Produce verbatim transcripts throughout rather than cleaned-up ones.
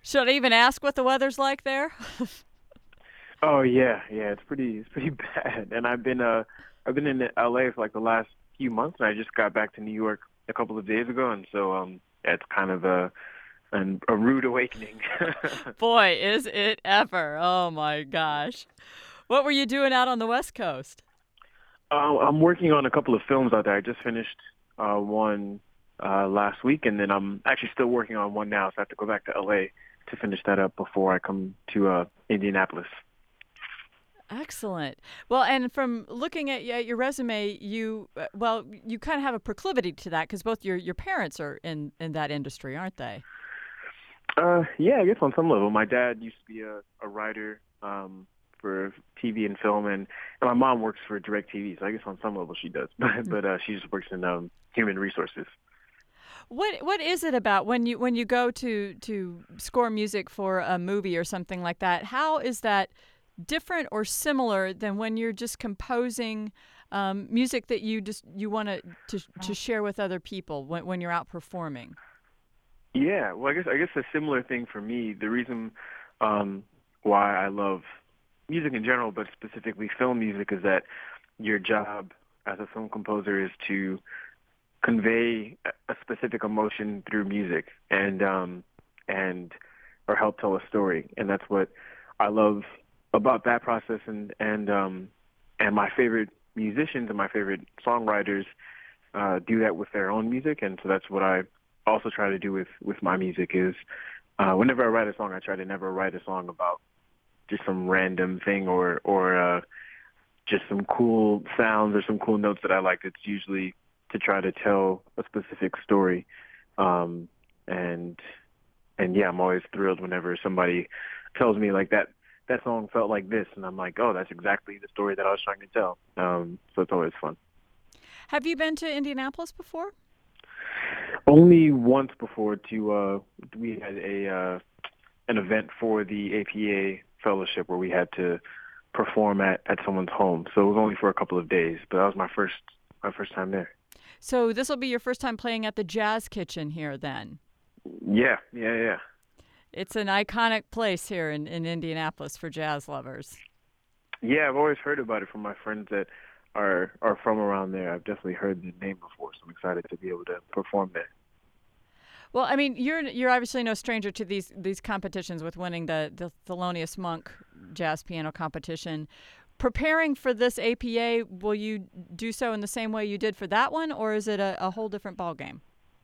Should I even ask what the weather's like there? Oh yeah, yeah, it's pretty it's pretty bad. And I've been uh I've been in L A for like the last few months, and I just got back to New York a couple of days ago, and so um yeah, it's kind of a an, a rude awakening. Boy, is it ever. Oh my gosh. What were you doing out on the West Coast? Uh, I'm working on a couple of films out there. I just finished uh one uh last week, and then I'm actually still working on one now, so I have to go back to L A to finish that up before I come to uh Indianapolis. Excellent. Well, and from looking at, at your resume, you uh, well, you kind of have a proclivity to that because both your your parents are in in that industry, aren't they? Uh, yeah, I guess on some level. My dad used to be a, a writer um, for T V and film, and, and my mom works for DirecTV, so I guess on some level she does. But Mm. but uh, she just works in um, human resources. What what is it about when you when you go to to score music for a movie or something like that? How is that different or similar than when you're just composing um, music that you just you want to to to share with other people when when you're out performing? Yeah, well, I guess I guess a similar thing for me. The reason um, why I love music in general, but specifically film music, is that your job as a film composer is to convey a a specific emotion through music, and um and or help tell a story. And that's what I love about that process, and and um and my favorite musicians and my favorite songwriters uh do that with their own music. And so that's what I also try to do with with my music is uh whenever I write a song, I try to never write a song about just some random thing, or or uh just some cool sounds or some cool notes that I like. It's usually to try to tell a specific story. Um, and and yeah, I'm always thrilled whenever somebody tells me like that that song felt like this, and I'm like, oh, that's exactly the story that I was trying to tell. Um, so it's always fun. Have you been to Indianapolis before? Only once before to uh, we had a uh, an event for the A P A fellowship where we had to perform at at someone's home. So it was only for a couple of days, but that was my first my first time there. So this will be your first time playing at the Jazz Kitchen here then. Yeah, yeah, yeah. It's an iconic place here in, in Indianapolis for jazz lovers. Yeah, I've always heard about it from my friends that are are from around there. I've definitely heard the name before, so I'm excited to be able to perform there. Well, I mean, you're you're obviously no stranger to these these competitions with winning the the Thelonious Monk jazz piano competition. Preparing for this A P A, will you do so in the same way you did for that one, or is it a, a whole different ballgame?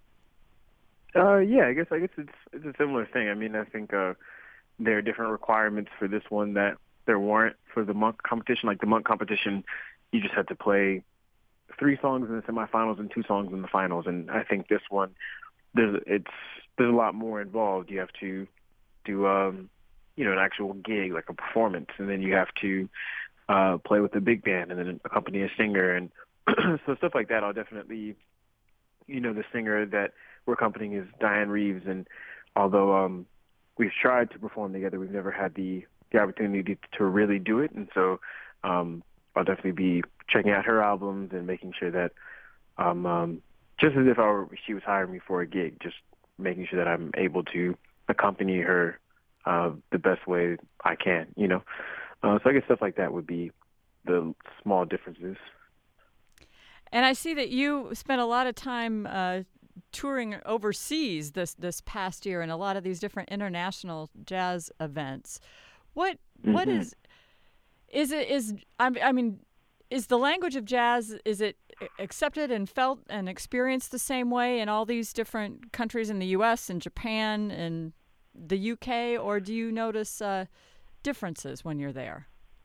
Uh, yeah, I guess I guess it's it's a similar thing. I mean, I think uh, there are different requirements for this one that there weren't for the monk competition. Like the monk competition, you just had to play three songs in the semifinals and two songs in the finals. And I think this one, there's it's there's a lot more involved. You have to do um, you know, an actual gig, like a performance, and then you have to uh, play with a big band and then accompany a singer, and so stuff like that. I'll definitely, you know, the singer that we're accompanying is Diane Reeves, and although um, we've tried to perform together, we've never had the the opportunity to really do it, and so um, I'll definitely be checking out her albums and making sure that um, um, just as if I were, she was hiring me for a gig, just making sure that I'm able to accompany her uh, the best way I can, you know. Uh, so I guess stuff like that would be the small differences. And I see that you spent a lot of time uh, touring overseas this this past year in a lot of these different international jazz events. What what hmm is is it is I I mean is the language of jazz, is it accepted and felt and experienced the same way in all these different countries in the U S and Japan and the U K, or do you notice uh, differences when you're there?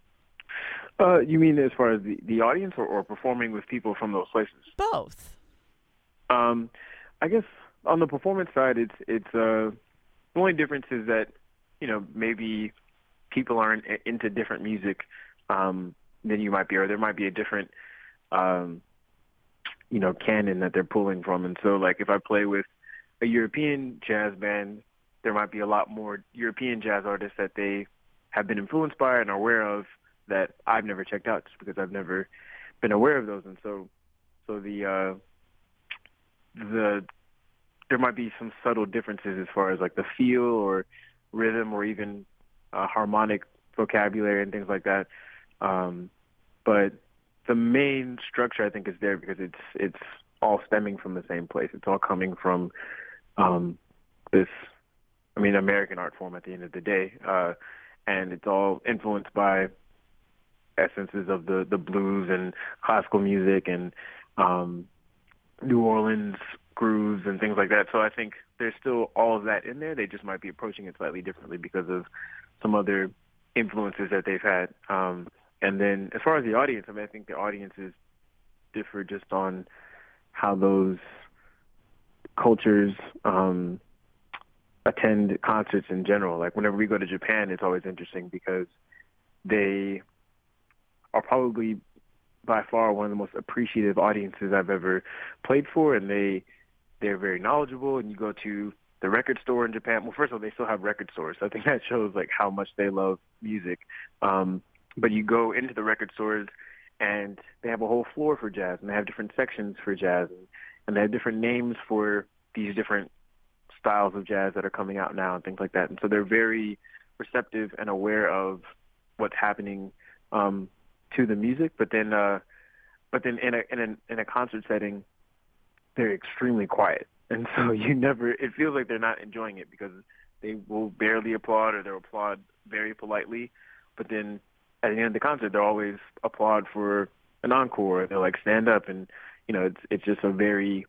Uh, you mean as far as the, the audience, or, or performing with people from those places? Both. Um, I guess on the performance side, it's it's uh, the only difference is that you know maybe people aren't i- into different music um, than you might be, or there might be a different um, you know canon that they're pulling from. And so, like if I play with a European jazz band, there might be a lot more European jazz artists that they have been influenced by and are aware of that I've never checked out, just because I've never been aware of those. And so, so the uh, the there might be some subtle differences as far as like the feel or rhythm or even uh, harmonic vocabulary and things like that. Um, but the main structure, I think, is there because it's it's all stemming from the same place. It's all coming from um, this, I mean, American art form at the end of the day, uh, and it's all influenced by essences of the, the blues and classical music and um, New Orleans grooves and things like that. So I think there's still all of that in there. They just might be approaching it slightly differently because of some other influences that they've had. Um, and then as far as the audience, I mean, I think the audiences differ just on how those cultures um, attend concerts in general. Like whenever we go to Japan, it's always interesting because they are probably by far one of the most appreciative audiences I've ever played for, and they they're very knowledgeable. And you go to the record store in Japan. Well, first of all, they still have record stores. So I think that shows like how much they love music. Um, but you go into the record stores, and they have a whole floor for jazz, and they have different sections for jazz, and, and they have different names for these different styles of jazz that are coming out now and things like that. And so they're very receptive and aware of what's happening um, to the music. But then, uh, but then in a in a in a concert setting, they're extremely quiet, and so you never. It feels like they're not enjoying it because they will barely applaud or they'll applaud very politely. But then at the end of the concert, they'll always applaud for an encore. They'll like stand up, and you know, it's it's just a very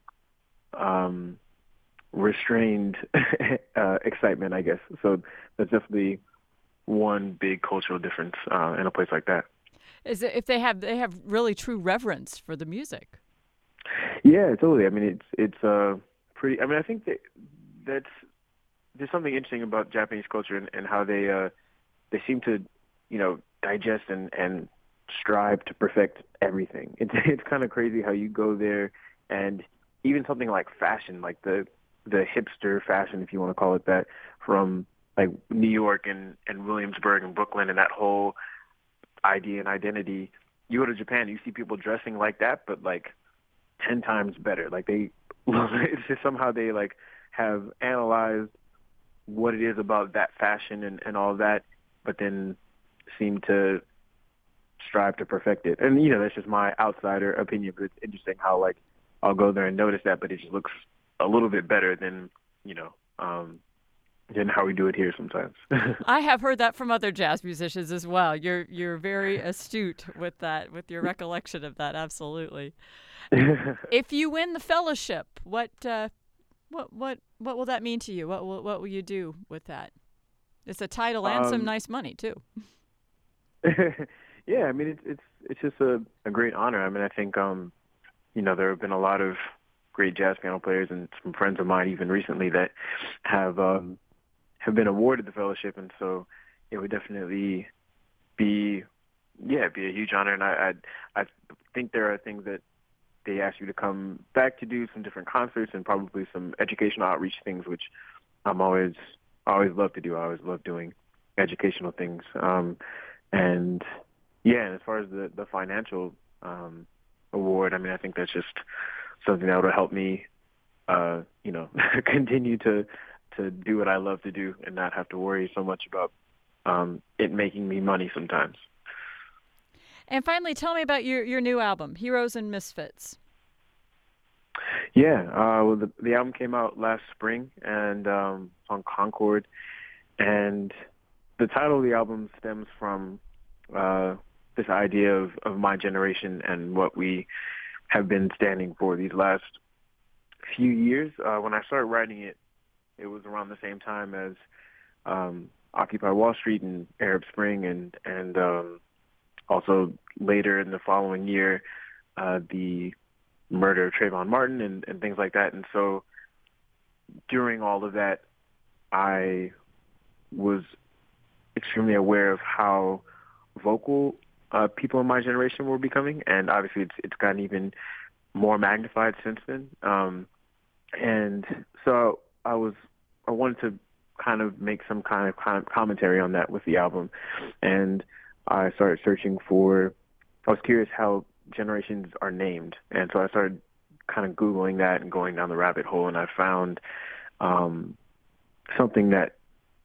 um, restrained uh, excitement, I guess. So that's definitely one big cultural difference uh, in a place like that. Is it if they have they have really true reverence for the music? Yeah, totally. I mean, it's it's uh, pretty. I mean, I think that that's there's something interesting about Japanese culture and, and how they uh, they seem to, you know, digest and, and strive to perfect everything. It's it's kind of crazy how you go there and even something like fashion, like the the hipster fashion, if you want to call it that, from like New York and, and Williamsburg and Brooklyn and that whole idea and identity. You go to Japan, you see people dressing like that, but like ten times better. Like they, it's just somehow they like have analyzed what it is about that fashion and, and all that, but then seem to strive to perfect it. And, you know, that's just my outsider opinion, but it's interesting how like I'll go there and notice that, but it just looks a little bit better than, you know, um, than how we do it here sometimes. I have heard that from other jazz musicians as well. You're you're very astute with that, with your recollection of that. Absolutely. If you win the fellowship, what uh, what what what will that mean to you? What will what will you do with that? It's a title and um, some nice money too. Yeah, I mean it's it's it's just a, a great honor. I mean I think um, you know, there have been a lot of great jazz piano players and some friends of mine even recently that have um, have been awarded the fellowship, and so it would definitely be yeah be a huge honor. And I I, I think there are things that they ask you to come back to do, some different concerts and probably some educational outreach things, which I'm always I always love to do. I always love doing educational things. Um, and yeah, and as far as the the financial um, award, I mean I think that's just something that would help me, uh, you know, continue to to do what I love to do and not have to worry so much about um, it making me money sometimes. And finally, tell me about your, your new album, Heroes and Misfits. Yeah, uh, well, the, the album came out last spring and um, on Concord, and the title of the album stems from uh, this idea of, of my generation and what we have been standing for these last few years. Uh, when I started writing it, it was around the same time as um, Occupy Wall Street and Arab Spring, and and um, also later in the following year, uh, the murder of Trayvon Martin and, and things like that. And so during all of that, I was extremely aware of how vocal uh, people in my generation were becoming, and obviously it's it's gotten even more magnified since then. Um, and so I was I wanted to kind of make some kind of commentary on that with the album, and I started searching for. I was curious how generations are named, and so I started kind of Googling that and going down the rabbit hole, and I found um, something that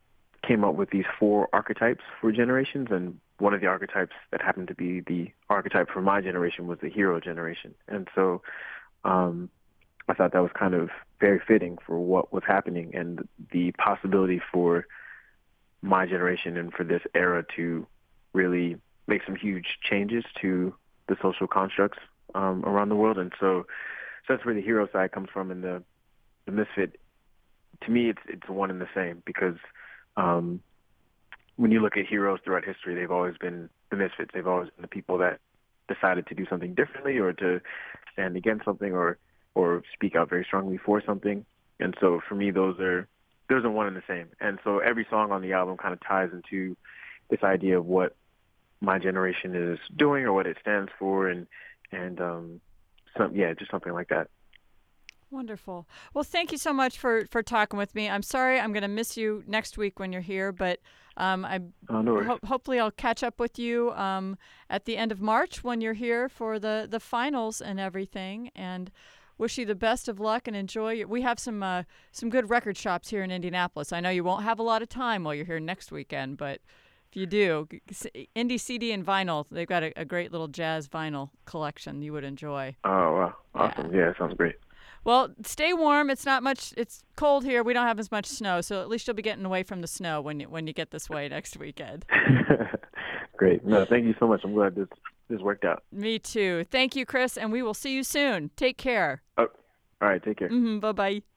came up with these four archetypes for generations, and one of the archetypes that happened to be the archetype for my generation was the hero generation. And so um, I thought that was kind of very fitting for what was happening and the possibility for my generation and for this era to really make some huge changes to the social constructs um, around the world. And so, so that's where the hero side comes from. And the, the misfit, to me, it's it's one and the same, because um, when you look at heroes throughout history, they've always been the misfits. They've always been the people that decided to do something differently or to stand against something or or speak out very strongly for something. And so for me, those are those are one and the same. And so every song on the album kind of ties into this idea of what my generation is doing or what it stands for, and and um, some yeah, just something like that. Wonderful. Well, thank you so much for, for talking with me. I'm sorry I'm going to miss you next week when you're here, but um, I oh, no worries. ho- hopefully I'll catch up with you um, at the end of March when you're here for the, the finals and everything. And wish you the best of luck and enjoy. Your, we have some uh, some good record shops here in Indianapolis. I know you won't have a lot of time while you're here next weekend, but if you do, Indie C D and vinyl, they've got a, a great little jazz vinyl collection you would enjoy. Oh, wow. Awesome. Yeah, yeah, sounds great. Well, stay warm. It's not much. It's cold here. We don't have as much snow, so at least you'll be getting away from the snow when you, when you get this way next weekend. Great. No, thank you so much. I'm glad this this worked out. Me too. Thank you, Chris, and we will see you soon. Take care. Oh, all right. Take care. Mm-hmm, bye-bye.